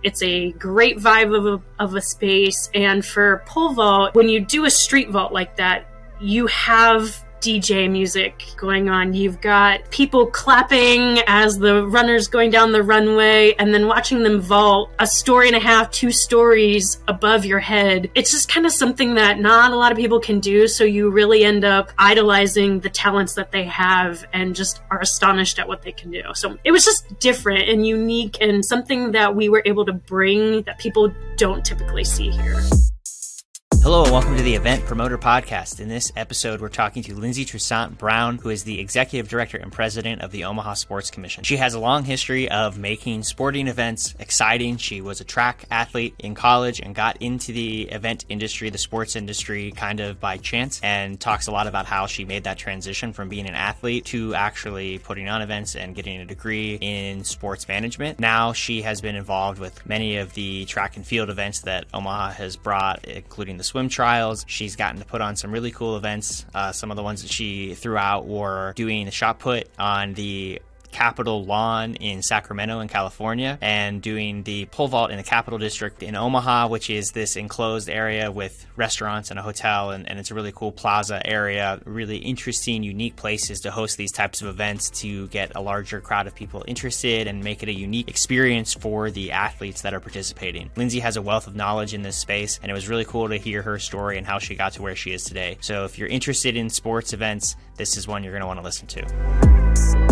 It's a great vibe of a space. And for pole vault, when you do a street vault like that, you have DJ music going on. You've got people clapping as the runner's going down the runway and then watching them vault a story and a half, 2 stories above your head. It's just kind of something that not a lot of people can do. So you really end up idolizing the talents that they have and just are astonished at what they can do. So it was just different and unique and something that we were able to bring that people don't typically see here. Hello and welcome to the Event Promoter Podcast. In this episode, we're talking to Lindsay Toussaint Brown, who is the Executive Director and President of the Omaha Sports Commission. She has a long history of making sporting events exciting. She was a track athlete in college and got into the event industry, the sports industry, kind of by chance, and talks a lot about how she made that transition from being an athlete to actually putting on events and getting a degree in sports management. Now she has been involved with many of the track and field events that Omaha has brought, including the swim trials. She's gotten to put on some really cool events. Some of the ones that she threw out were doing the shot put on the Capitol lawn in Sacramento in California and doing the pole vault in the Capitol District in Omaha, which is this enclosed area with restaurants and a hotel, and it's a really cool plaza area, really interesting, unique places to host these types of events to get a larger crowd of people interested and make it a unique experience for the athletes that are participating. Lindsay has a wealth of knowledge in this space, and it was really cool to hear her story and how she got to where she is today. So if you're interested in sports events, this is one you're going to want to listen to.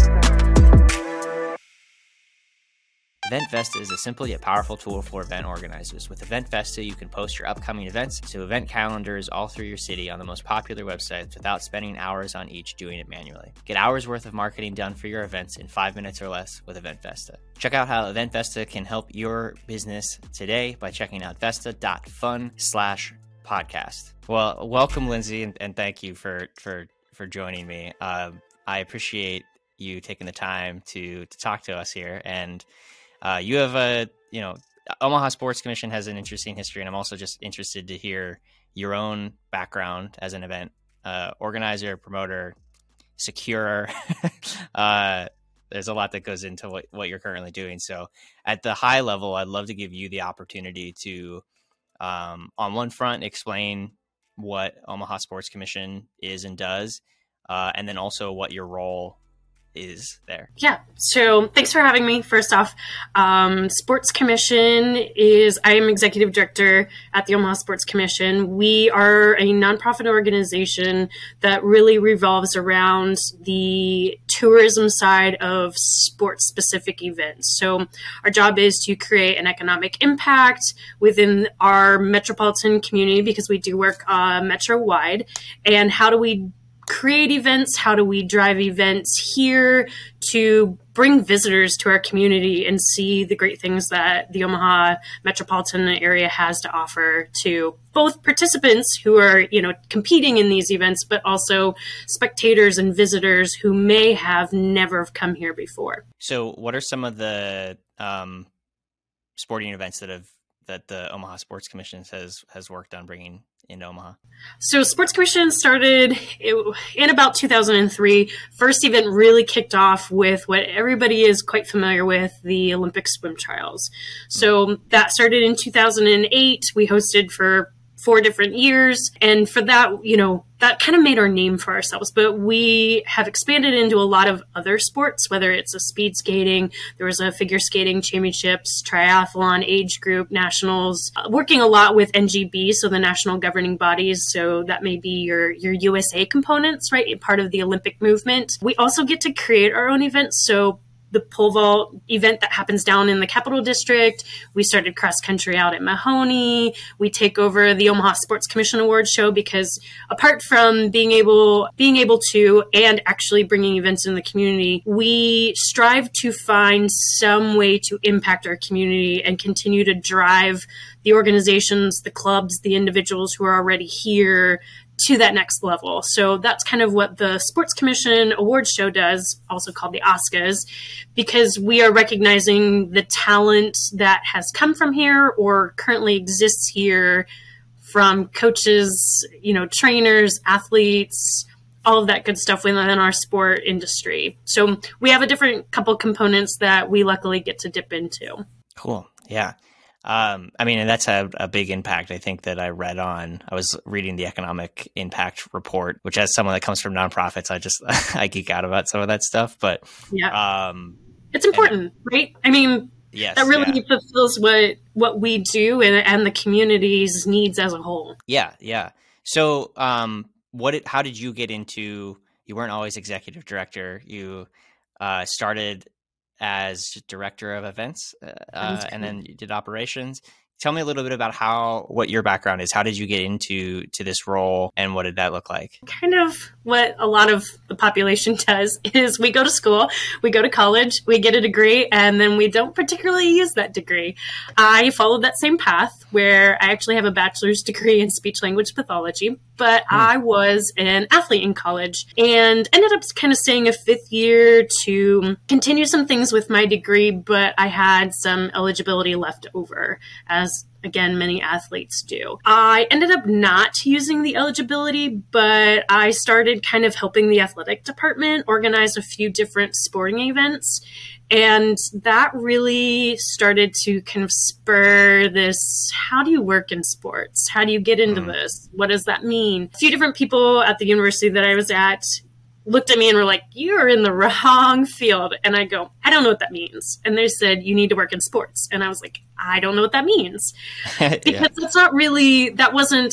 EventVesta is a simple yet powerful tool for event organizers. With EventVesta, you can post your upcoming events to event calendars all through your city on the most popular websites without spending hours on each doing it manually. Get hours worth of marketing done for your events in 5 minutes or less with EventVesta. Check out how EventVesta can help your business today by checking out vesta.fun/podcast. Well, welcome, Lindsay, and thank you for joining me. I appreciate you taking the time to talk to us here, and you have Omaha Sports Commission has an interesting history, and I'm also just interested to hear your own background as an event organizer, promoter, securer. There's a lot that goes into what you're currently doing. So at the high level, I'd love to give you the opportunity to, on one front, explain what Omaha Sports Commission is and does, and then also what your role is there. Yeah. So thanks for having me. First off, Sports Commission I am executive director at the Omaha Sports Commission. We are a nonprofit organization that really revolves around the tourism side of sports specific events. So our job is to create an economic impact within our metropolitan community, because we do work metro wide. And how do we create events? How do we drive events here to bring visitors to our community and see the great things that the Omaha metropolitan area has to offer to both participants who are, competing in these events, but also spectators and visitors who may have never come here before. So what are some of the sporting events that the Omaha Sports Commission has worked on bringing into Omaha? So Sports Commission started in about 2003. First event really kicked off with what everybody is quite familiar with, the Olympic swim trials. So that started in 2008. We hosted for 4 different years. And for that, that kind of made our name for ourselves. But we have expanded into a lot of other sports, whether it's a speed skating, there was a figure skating championships, triathlon, age group, nationals, working a lot with NGB, so the national governing bodies. So that may be your USA components, right? Part of the Olympic movement. We also get to create our own events. So the pole vault event that happens down in the Capitol District. We started cross country out at Mahoney. We take over the Omaha Sports Commission Awards show, because apart from being able to and actually bringing events in the community, we strive to find some way to impact our community and continue to drive the organizations, the clubs, the individuals who are already here to that next level. So that's kind of what the Sports Commission Awards show does, also called the OSCAs, because we are recognizing the talent that has come from here or currently exists here, from coaches, trainers, athletes, all of that good stuff within our sport industry. So we have a different couple components that we luckily get to dip into. Cool. Yeah. I mean, and that's a big impact, I think, that I read on. I was reading the economic impact report, which, as someone that comes from nonprofits, I geek out about some of that stuff. But Yeah. It's important, right? I mean, yes, that really fulfills what we do and the community's needs as a whole. Yeah, yeah. So, how did you get into? You weren't always executive director. You started as director of events, and then you did operations. Tell me a little bit about what your background is. How did you get into this role, and what did that look like? Kind of what a lot of the population does is we go to school, we go to college, we get a degree, and then we don't particularly use that degree. I followed that same path where I actually have a bachelor's degree in speech language pathology, but I was an athlete in college and ended up kind of staying a fifth year to continue some things with my degree, but I had some eligibility left over, as again, many athletes do. I ended up not using the eligibility, but I started kind of helping the athletic department organize a few different sporting events. And that really started to kind of spur this, how do you work in sports? How do you get into this? What does that mean? A few different people at the university that I was at looked at me and were like, you're in the wrong field. And I go, I don't know what that means. And they said, you need to work in sports. And I was like, I don't know what that means. Because it's not really, that wasn't,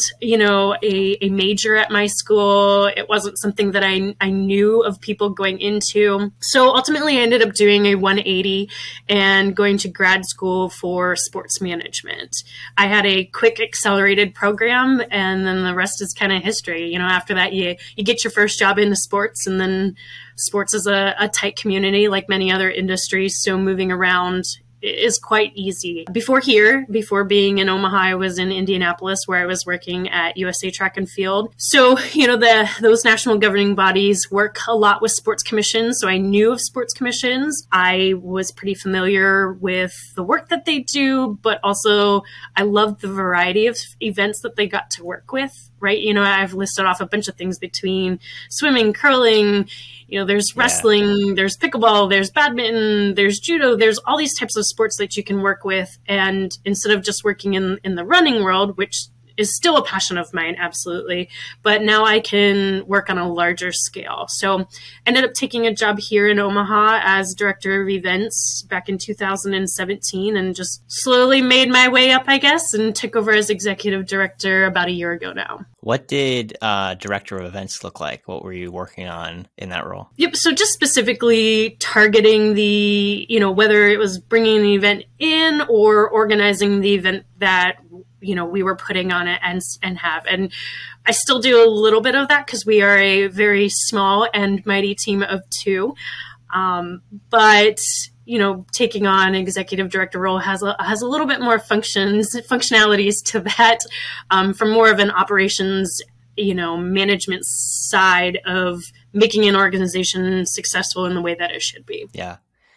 a major at my school. It wasn't something that I knew of people going into. So ultimately I ended up doing a 180 and going to grad school for sports management. I had a quick accelerated program, and then the rest is kind of history. After that, you get your first job into sports, and then sports is a tight community like many other industries. So moving around is quite easy. Before being in Omaha, I was in Indianapolis, where I was working at USA Track and Field. So, those national governing bodies work a lot with sports commissions. So I knew of sports commissions. I was pretty familiar with the work that they do, but also I loved the variety of events that they got to work with, right? I've listed off a bunch of things between swimming, curling, there's wrestling, there's pickleball, there's badminton, there's judo, there's all these types of sports that you can work with. And instead of just working in the running world, which is still a passion of mine, absolutely, but now I can work on a larger scale. So ended up taking a job here in Omaha as director of events back in 2017, and just slowly made my way up, I guess, and took over as executive director about a year ago now. What did director of events look like? What were you working on in that role? Yep. So just specifically targeting the, whether it was bringing an event in or organizing the event that we were putting on it and have. And I still do a little bit of that because we are a very small and mighty team of two. But taking on executive director role has a little bit more functionalities to that, from more of an operations, management side of making an organization successful in the way that it should be. Yeah.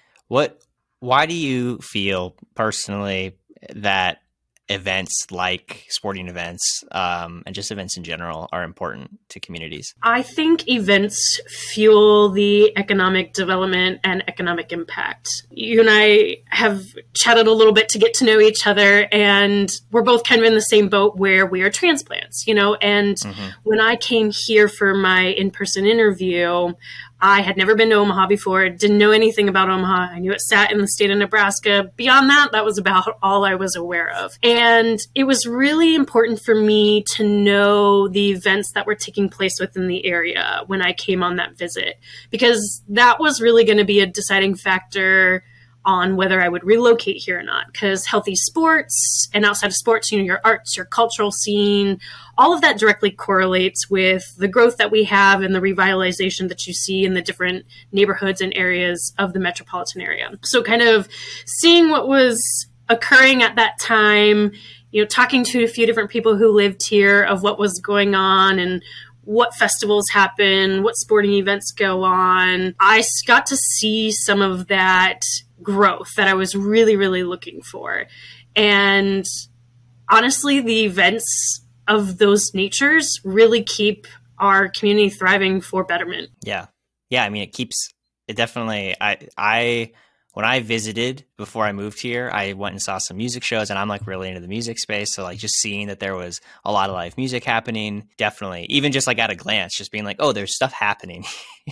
Why do you feel personally that events like sporting events, and just events in general, are important to communities? I think events fuel the economic development and economic impact. You and I have chatted a little bit to get to know each other, and we're both kind of in the same boat where we are transplants, and when I came here for my in-person interview, I had never been to Omaha before, didn't know anything about Omaha. I knew it sat in the state of Nebraska. Beyond that, that was about all I was aware of. And it was really important for me to know the events that were taking place within the area when I came on that visit, because that was really going to be a deciding factor on whether I would relocate here or not. Because healthy sports and outside of sports, your arts, your cultural scene, all of that directly correlates with the growth that we have and the revitalization that you see in the different neighborhoods and areas of the metropolitan area. So kind of seeing what was occurring at that time, talking to a few different people who lived here of what was going on and what festivals happen, what sporting events go on. I got to see some of that growth that I was really, really looking for. And honestly, the events of those natures really keep our community thriving for betterment. Yeah. I mean, it definitely, I when I visited before I moved here, I went and saw some music shows, and I'm like really into the music space. So like just seeing that there was a lot of live music happening, definitely, even just like at a glance, just being like, oh, there's stuff happening,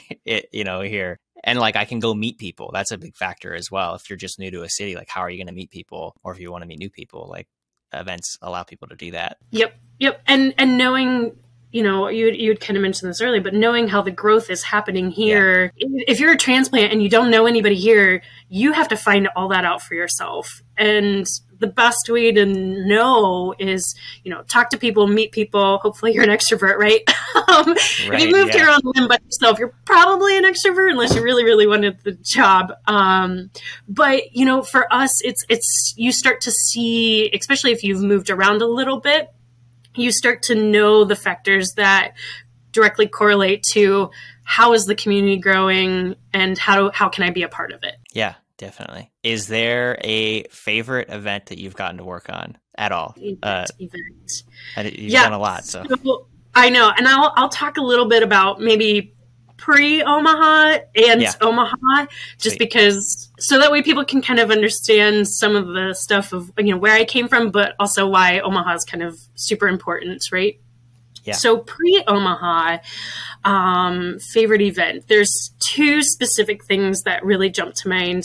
here. And like I can go meet people. That's a big factor as well. If you're just new to a city, like how are you going to meet people? Or if you want to meet new people, like events allow people to do that. Yep. And knowing, you'd kind of mentioned this earlier, but knowing how the growth is happening here, if you're a transplant and you don't know anybody here, you have to find all that out for yourself. And the best way to know is, talk to people, meet people. Hopefully you're an extrovert, right? If you moved here on a limb by yourself, you're probably an extrovert unless you really, really wanted the job. But, for us, it's you start to see, especially if you've moved around a little bit, you start to know the factors that directly correlate to how is the community growing and how can I be a part of it? Yeah, definitely. Is there a favorite event that you've gotten to work on at all? Event. You've done a lot. So I know. And I'll talk a little bit about maybe pre-Omaha and Omaha, just because so that way people can kind of understand some of the stuff of where I came from, but also why Omaha is kind of super important, right? Yeah. So pre-Omaha, favorite event. There's two specific things that really jump to mind.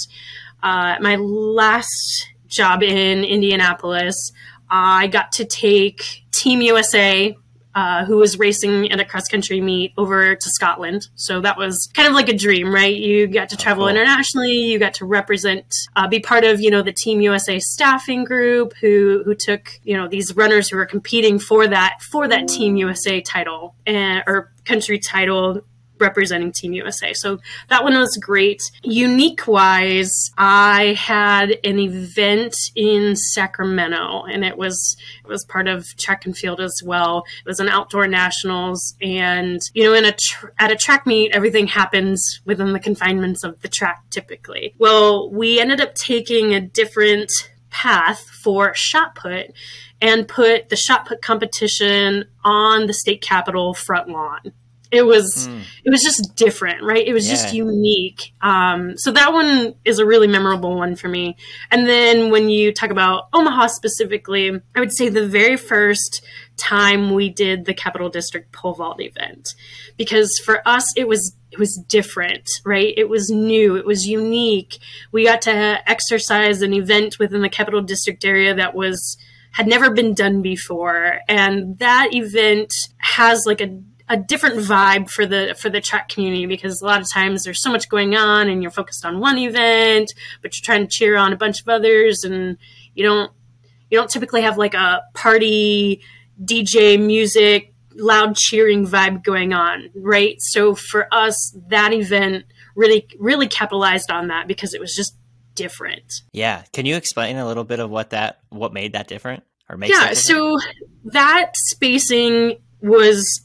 My last job in Indianapolis, I got to take Team USA, who was racing in a cross-country meet, over to Scotland. So that was kind of like a dream, right? You got to travel internationally. You got to represent, be part of, the Team USA staffing group who took, these runners who were competing for that Team USA title or country title, representing Team USA. So that one was great. Unique-wise, I had an event in Sacramento, and it was part of track and field as well. It was an outdoor nationals, and at a track meet, everything happens within the confinements of the track typically. Well, we ended up taking a different path for shot put and put the shot put competition on the state capitol front lawn. It was just different, right? It was just unique. So that one is a really memorable one for me. And then when you talk about Omaha specifically, I would say the very first time we did the Capital District pole vault event, because for us, it was different, right? It was new. It was unique. We got to exercise an event within the Capital District area that had never been done before. And that event has like a different vibe for the track community, because a lot of times there's so much going on and you're focused on one event, but you're trying to cheer on a bunch of others, and you don't typically have like a party DJ music, loud cheering vibe going on, right? So for us, that event really, really capitalized on that because it was just different. Yeah. Can you explain a little bit of what made that different or makes that different? So that spacing was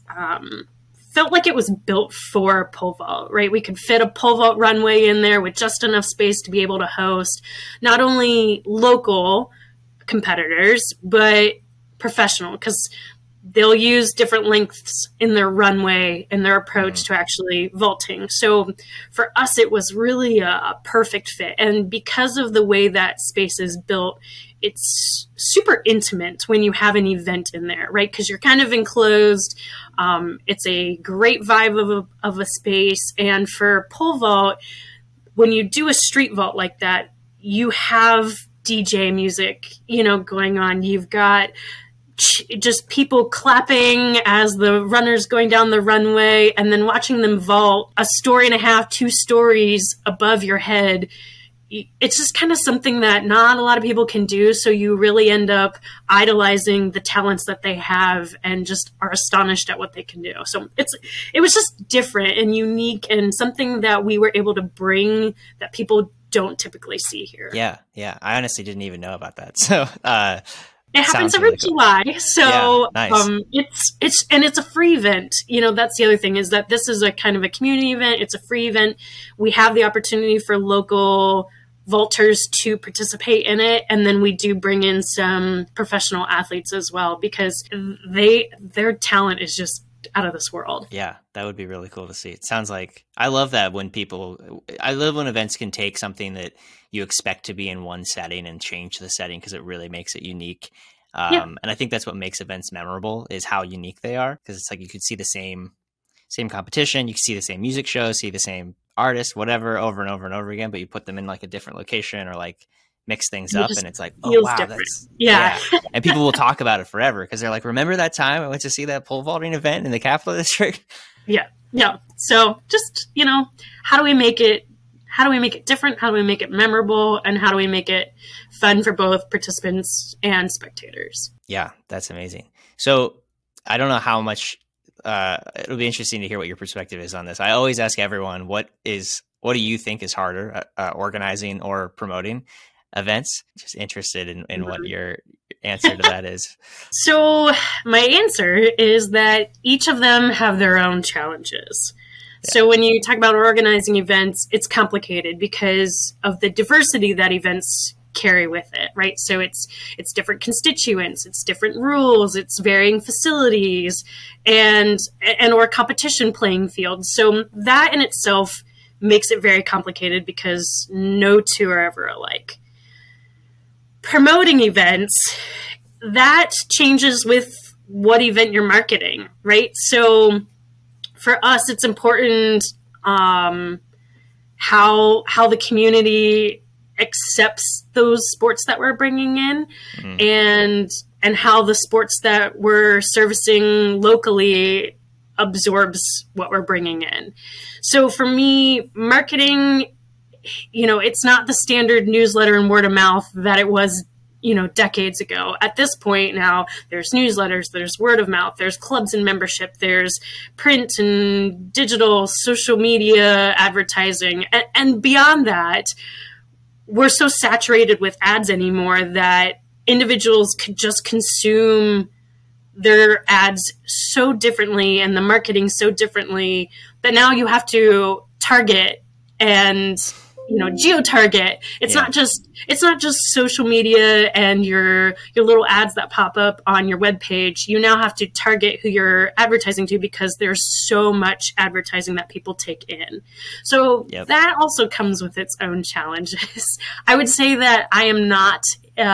felt like it was built for pole vault, right? We could fit a pole vault runway in there with just enough space to be able to host not only local competitors, but professional, because they'll use different lengths in their runway and their approach to actually vaulting. So for us, it was really a perfect fit. And because of the way that space is built, it's super intimate when you have an event in there, right? Because you're kind of enclosed. It's a great vibe of a space. And for pole vault, when you do a street vault like that, you have DJ music, going on. You've got just people clapping as the runner's going down the runway, and then watching them vault a story and a half, 2 stories above your head. It's just kind of something that not a lot of people can do. So you really end up idolizing the talents that they have and just are astonished at what they can do. So it was just different and unique, and something that we were able to bring that people don't typically see here. Yeah. I honestly didn't even know about that. So it happens every July. So nice. It's a free event. That's the other thing, is that this is a kind of a community event. It's a free event. We have the opportunity for local vaulters to participate in it, and then we do bring in some professional athletes as well, because their talent is just out of this world. Yeah, that would be really cool to see. It sounds like I love that I love when events can take something that you expect to be in one setting and change the setting because it really makes it unique. And I think that's what makes events memorable is how unique they are. Because it's like you could see the same competition, you can see the same music show, see the same artist, whatever, over and over and over again, but you put them in like a different location or like mix things up and it's like, oh wow, different. that's yeah. And people will talk about it forever because they're like, remember that time I went to see that pole vaulting event in the Capitol District? Yeah. So just, how do we make it different? How do we make it memorable? And how do we make it fun for both participants and spectators? Yeah, that's amazing. So I don't know how much it'll be interesting to hear what your perspective is on this. I always ask everyone, what do you think is harder, organizing or promoting events? Just interested in what your answer to that is. So my answer is that each of them have their own challenges. Yeah. So when you talk about organizing events, it's complicated because of the diversity that events carry with it, right? So it's different constituents, it's different rules, it's varying facilities and or competition playing fields. So that in itself makes it very complicated because no two are ever alike. Promoting events, that changes with what event you're marketing, right? So for us, it's important how the community accepts those sports that we're bringing in and how the sports that we're servicing locally absorbs what we're bringing in. So for me, marketing, it's not the standard newsletter and word of mouth that it was, decades ago. At this point now, there's newsletters, there's word of mouth, there's clubs and membership, there's print and digital, social media advertising. And beyond that, we're so saturated with ads anymore that individuals could just consume their ads so differently and the marketing so differently that now you have to target and geo-target. It's not just social media and your little ads that pop up on your webpage. You now have to target who you're advertising to because there's so much advertising that people take in. So that also comes with its own challenges. I would say that I am not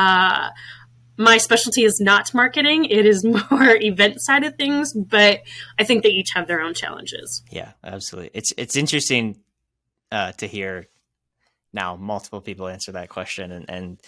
my specialty is not marketing. It is more event side of things, but I think they each have their own challenges. Yeah, absolutely. It's interesting to hear now multiple people answer that question, and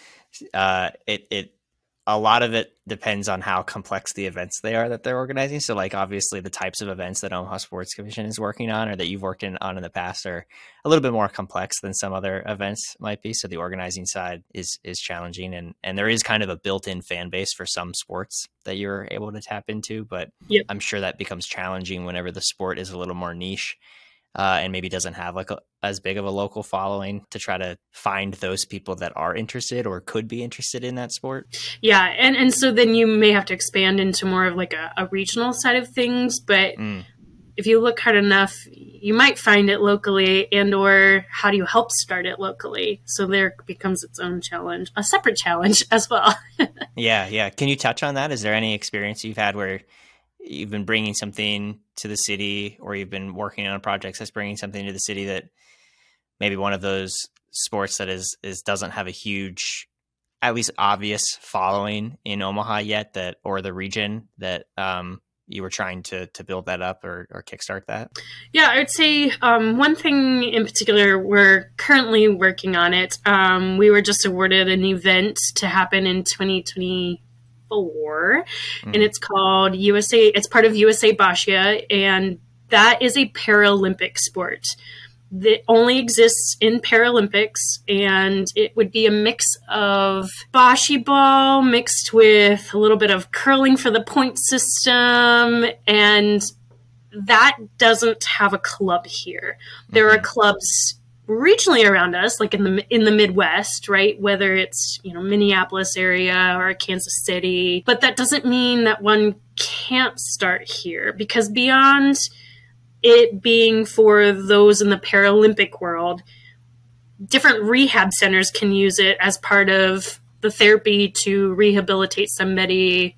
it a lot of it depends on how complex the events they are that they're organizing. So like obviously the types of events that Omaha Sports Commission is working on or that you've worked on in the past are a little bit more complex than some other events might be. So the organizing side is challenging, and there is kind of a built-in fan base for some sports that you're able to tap into, but I'm sure that becomes challenging whenever the sport is a little more niche. And maybe doesn't have like as big of a local following to try to find those people that are interested or could be interested in that sport. Yeah. And so then you may have to expand into more of like a regional side of things. But if you look hard enough, you might find it locally and or how do you help start it locally? So there becomes its own challenge, a separate challenge as well. Yeah. Can you touch on that? Is there any experience you've had where you've been bringing something to the city or you've been working on projects that's bringing something to the city that maybe one of those sports that is doesn't have a huge, at least obvious following in Omaha yet or the region that you were trying to build that up or kickstart that? Yeah, I would say one thing in particular, we're currently working on it. We were just awarded an event to happen in 2024. And it's called USA. It's part of USA Boccia, and that is a Paralympic sport that only exists in Paralympics, and it would be a mix of bocce ball mixed with a little bit of curling for the point system, and that doesn't have a club here. There are clubs regionally around us, like in the Midwest, right? Whether it's, Minneapolis area or Kansas City, but that doesn't mean that one can't start here, because beyond it being for those in the Paralympic world, different rehab centers can use it as part of the therapy to rehabilitate somebody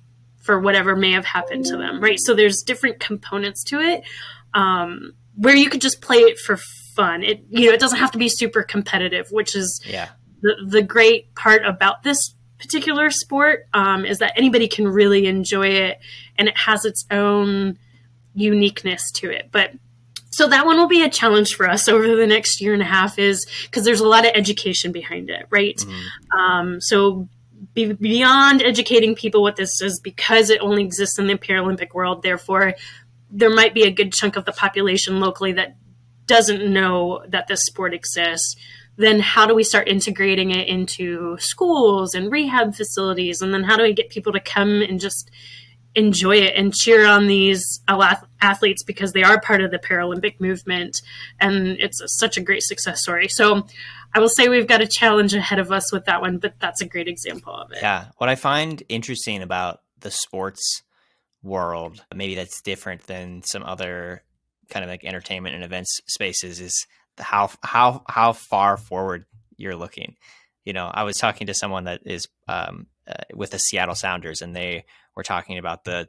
for whatever may have happened to them, right? So there's different components to it, where you could just play it for fun. It doesn't have to be super competitive, which is the great part about this particular sport, is that anybody can really enjoy it, and it has its own uniqueness to it. But so that one will be a challenge for us over the next year and a half, is because there's a lot of education behind it, right? So beyond educating people what this is, because it only exists in the Paralympic world, therefore there might be a good chunk of the population locally that doesn't know that this sport exists. Then how do we start integrating it into schools and rehab facilities? And then how do we get people to come and just enjoy it and cheer on these athletes because they are part of the Paralympic movement? And it's such a great success story. So I will say we've got a challenge ahead of us with that one, but that's a great example of it. Yeah. What I find interesting about the sports world, maybe that's different than some other kind of like entertainment and events spaces, is how far forward you're looking. I was talking to someone that is with the Seattle Sounders, and they were talking about the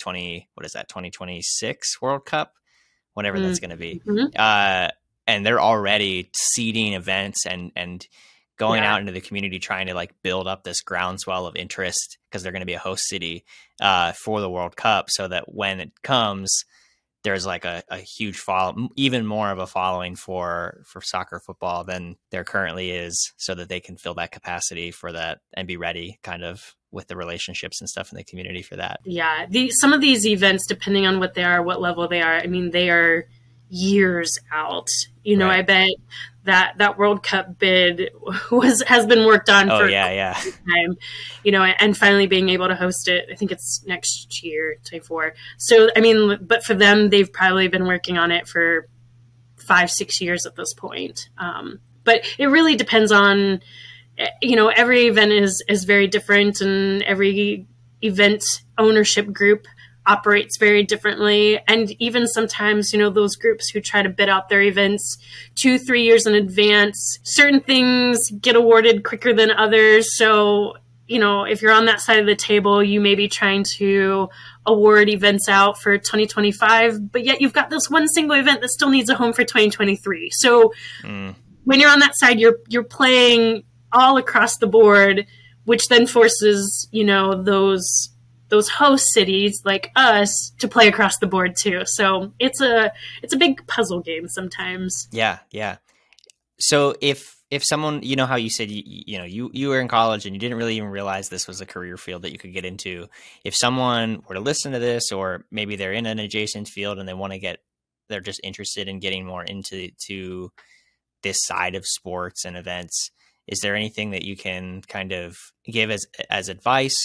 2026 World Cup, whenever that's going to be. And they're already seeding events and going out into the community, trying to like build up this groundswell of interest, because they're going to be a host city for the World Cup, so that when it comes, there's like a huge even more of a following for soccer, football than there currently is, so that they can fill that capacity for that and be ready kind of with the relationships and stuff in the community for that. Yeah. Some of these events, depending on what they are, what level they are, I mean, they are years out. Right. I bet that World Cup bid has been worked on for time, and finally being able to host it, I think it's next year, 2024. So, I mean, but for them, they've probably been working on it for 5-6 years at this point. But it really depends on, every event is very different, and every event ownership group operates very differently. And even sometimes, those groups who try to bid out their events 2-3 years in advance, certain things get awarded quicker than others. So, if you're on that side of the table, you may be trying to award events out for 2025, but yet you've got this one single event that still needs a home for 2023. So when you're on that side, you're playing all across the board, which then forces, those host cities like us to play across the board too. So it's a big puzzle game sometimes. Yeah. So if someone, how you said, you were in college and you didn't really even realize this was a career field that you could get into. If someone were to listen to this, or maybe they're in an adjacent field and they're just interested in getting more into this side of sports and events, is there anything that you can kind of give as advice,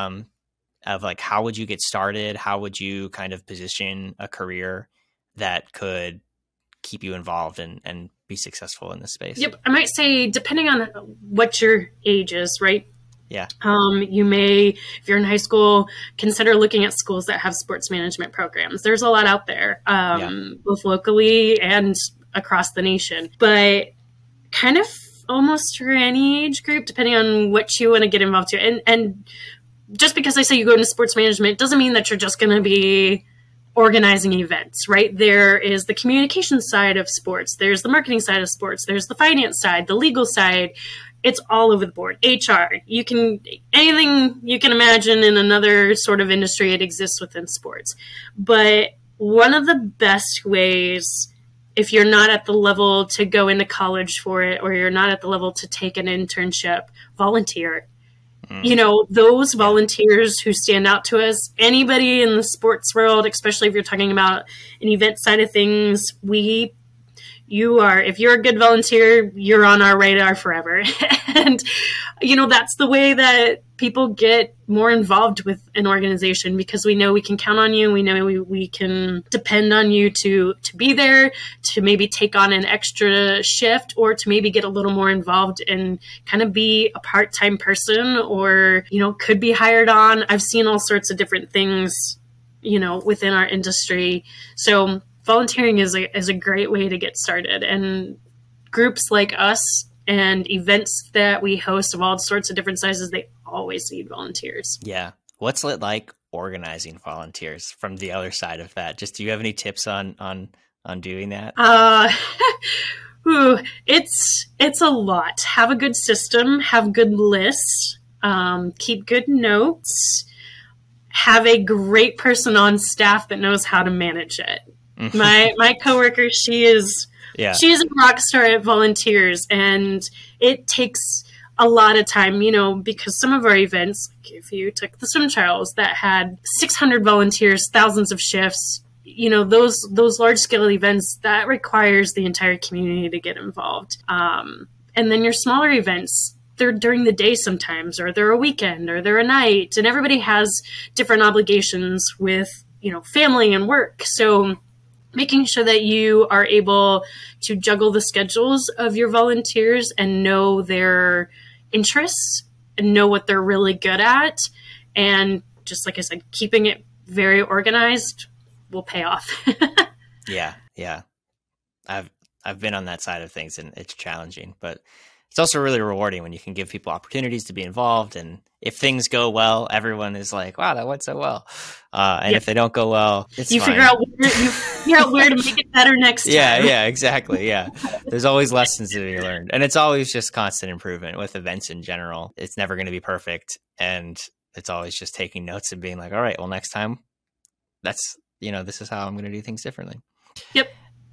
of like, how would you get started? How would you kind of position a career that could keep you involved and be successful in this space? Yep. I might say, depending on what your age is, right? Yeah. You may, if you're in high school, consider looking at schools that have sports management programs. There's a lot out there, both locally and across the nation. But kind of almost for any age group, depending on what you want to get involved to. And just because I say you go into sports management doesn't mean that you're just going to be organizing events, right? There is the communication side of sports. There's the marketing side of sports. There's the finance side, the legal side. It's all over the board. HR, anything you can imagine in another sort of industry, it exists within sports. But one of the best ways, if you're not at the level to go into college for it, or you're not at the level to take an internship, volunteer. Those volunteers who stand out to us, anybody in the sports world, especially if you're talking about an event side of things, if you're a good volunteer, you're on our radar forever. And, that's the way that people get more involved with an organization, because we know we can count on you. We know we can depend on you to be there, to maybe take on an extra shift, or to maybe get a little more involved and kind of be a part-time person, or, could be hired on. I've seen all sorts of different things, within our industry. So volunteering is a great way to get started. And groups like us and events that we host of all sorts of different sizes, they always need volunteers. Yeah. What's it like organizing volunteers from the other side of that? Just do you have any tips on doing that? It's a lot. Have a good system, have good lists, keep good notes, have a great person on staff that knows how to manage it. My coworker, she is a rock star at volunteers, and it takes a lot of time, because some of our events, like if you took the Swim Trials that had 600 volunteers, thousands of shifts, those large scale events, that requires the entire community to get involved. And then your smaller events, they're during the day sometimes, or they're a weekend, or they're a night, and everybody has different obligations with, family and work. So making sure that you are able to juggle the schedules of your volunteers and know their interests and know what they're really good at. And just like I said, keeping it very organized will pay off. Yeah. I've been on that side of things, and it's challenging, but it's also really rewarding when you can give people opportunities to be involved. And if things go well, everyone is like, wow, that went so well. And if they don't go well, you figure out where to make it better next time. Yeah, exactly. Yeah. There's always lessons to be learned. And it's always just constant improvement with events in general. It's never going to be perfect. And it's always just taking notes and being like, all right, well, next time this is how I'm going to do things differently. Yep.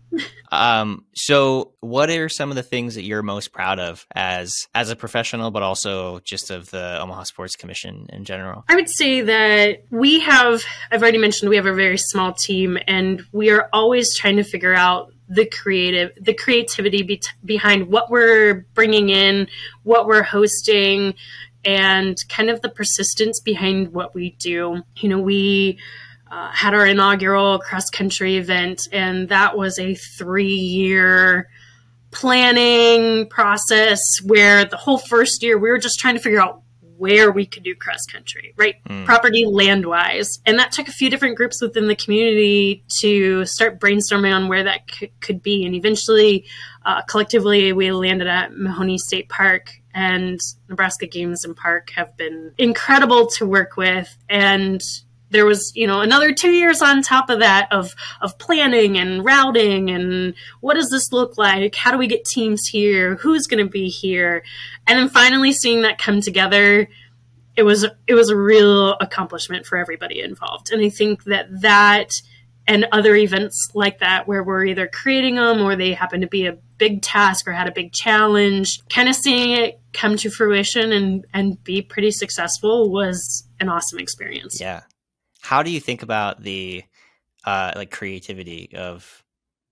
So what are some of the things that you're most proud of as a professional, but also just of the Omaha Sports Commission in general? I would say that I've already mentioned, we have a very small team, and we are always trying to figure out the creativity behind what we're bringing in, what we're hosting, and kind of the persistence behind what we do. We had our inaugural cross-country event, and that was a 3-year planning process where the whole first year we were just trying to figure out where we could do cross-country, right? Property land-wise. And that took a few different groups within the community to start brainstorming on where that could be. And eventually, collectively, we landed at Mahoney State Park, and Nebraska Games and Park have been incredible to work with. And there was, another 2 years on top of that of planning and routing and what does this look like? How do we get teams here? Who's going to be here? And then finally seeing that come together, it was a real accomplishment for everybody involved. And I think that and other events like that, where we're either creating them or they happen to be a big task or had a big challenge, kind of seeing it come to fruition and be pretty successful was an awesome experience. Yeah. How do you think about the creativity of,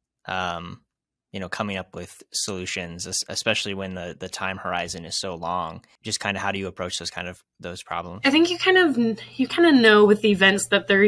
coming up with solutions, especially when the time horizon is so long? Just kind of how do you approach those problems? I think you kind of know with the events that you're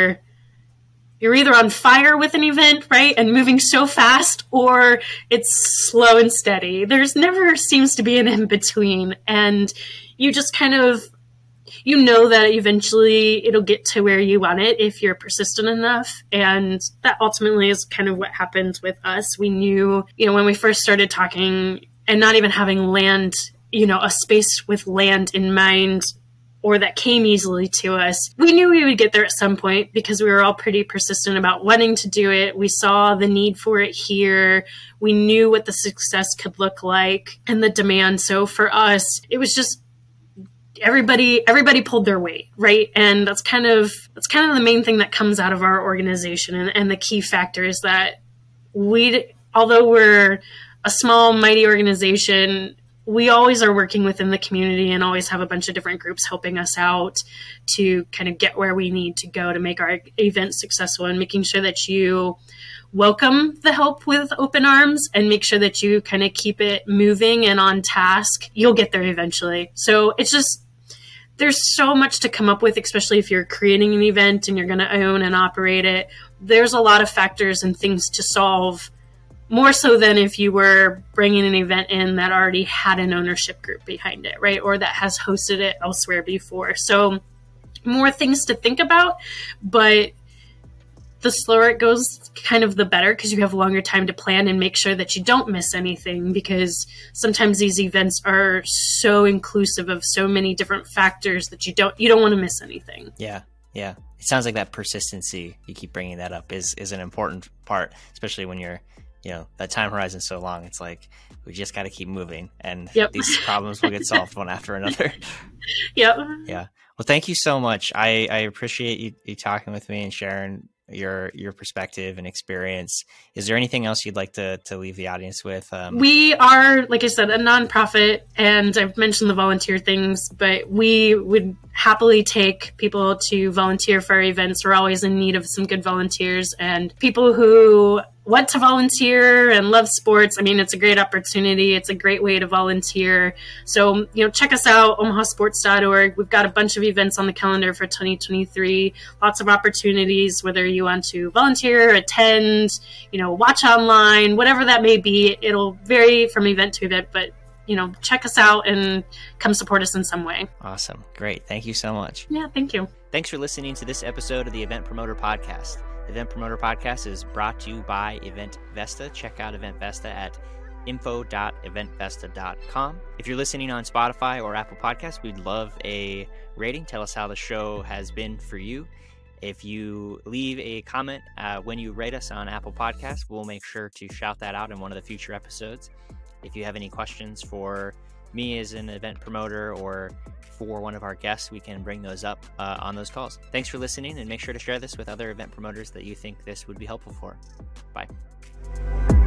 either on fire with an event, right, and moving so fast, or it's slow and steady. There's never seems to be an in between, and you just kind of. That eventually it'll get to where you want it if you're persistent enough. And that ultimately is kind of what happened with us. We knew, when we first started talking and not even having land, a space with land in mind, or that came easily to us, we knew we would get there at some point because we were all pretty persistent about wanting to do it. We saw the need for it here. We knew what the success could look like and the demand. So for us, it was just, everybody pulled their weight, right? And that's kind of the main thing that comes out of our organization. And the key factor is that although we're a small, mighty organization, we always are working within the community and always have a bunch of different groups helping us out to kind of get where we need to go to make our event successful, and making sure that you welcome the help with open arms and make sure that you kind of keep it moving and on task. You'll get there eventually. So it's just, there's so much to come up with, especially if you're creating an event and you're going to own and operate it. There's a lot of factors and things to solve, more so than if you were bringing an event in that already had an ownership group behind it, right? Or that has hosted it elsewhere before. So more things to think about, but the slower it goes, kind of the better, because you have longer time to plan and make sure that you don't miss anything, because sometimes these events are so inclusive of so many different factors that you don't want to miss anything. Yeah. Yeah. It sounds like that persistency, you keep bringing that up, is an important part, especially when you're, that time horizon so long. It's like, we just got to keep moving, and these problems will get solved one after another. Yep. Yeah. Well, thank you so much. I appreciate you talking with me and sharing your perspective and experience. Is there anything else you'd like to leave the audience with? We are, like I said, a nonprofit, and I've mentioned the volunteer things, but we would happily take people to volunteer for our events. We're always in need of some good volunteers and people who want to volunteer and love sports. I mean, it's a great opportunity. It's a great way to volunteer. So, check us out, omahasports.org. We've got a bunch of events on the calendar for 2023. Lots of opportunities, whether you want to volunteer, attend, watch online, whatever that may be. It'll vary from event to event, but check us out and come support us in some way. Awesome. Great. Thank you so much. Yeah, thank you. Thanks for listening to this episode of the Event Promoter Podcast. Event Promoter Podcast is brought to you by Event Vesta. Check out Event Vesta at info.eventvesta.com. If you're listening on Spotify or Apple Podcasts, we'd love a rating. Tell us how the show has been for you. If you leave a comment when you rate us on Apple Podcasts, we'll make sure to shout that out in one of the future episodes. If you have any questions for me as an event promoter or for one of our guests, we can bring those up on those calls. Thanks for listening, and make sure to share this with other event promoters that you think this would be helpful for. Bye.